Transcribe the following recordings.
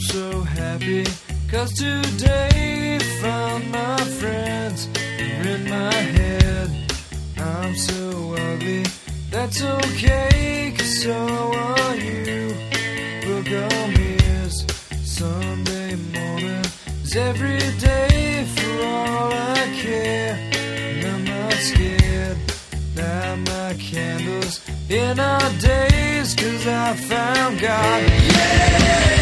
so happy, 'cause today found my friends are in my head. I'm so ugly, that's okay, 'cause so are you. Look on me as Sunday morning is every day for all I care. And I'm not scared, light my candles in our days, 'cause I found God. Yeah!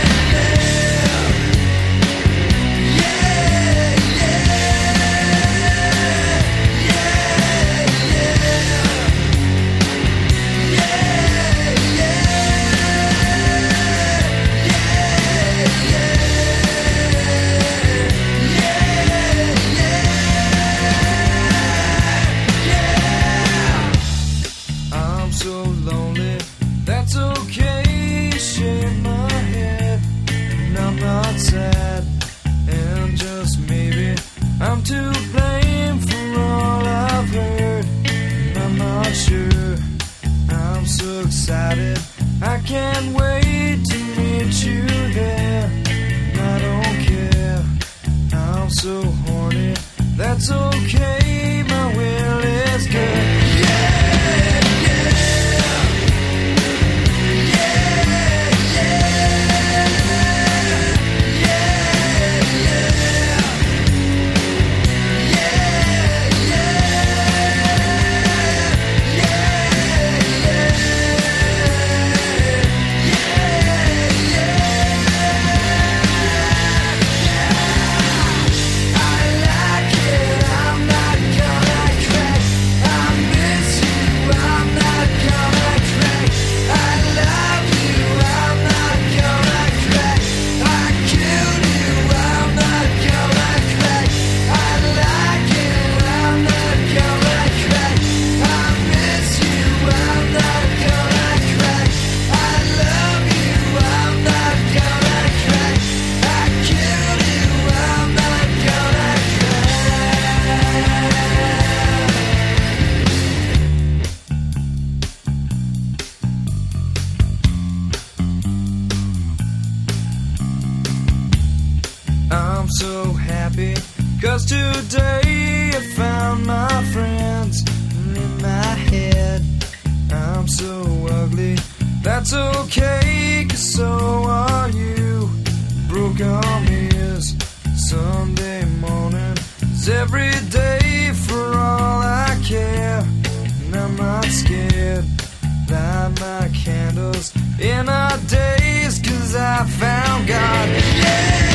So lonely, that's okay, shake my head, and I'm not sad, and just maybe I'm to blame for all I've heard, and I'm not sure, I'm so excited, I can't wait to meet you there, and I don't care, I'm so horny, that's okay, my will is good, yeah! I'm so happy, 'cause today I found my friends in my head. I'm so ugly, that's okay, 'cause so are you. Broke arm is Sunday morning, it's every day for all I care. And I'm not scared, light my candles in our days, 'cause I found God, yeah!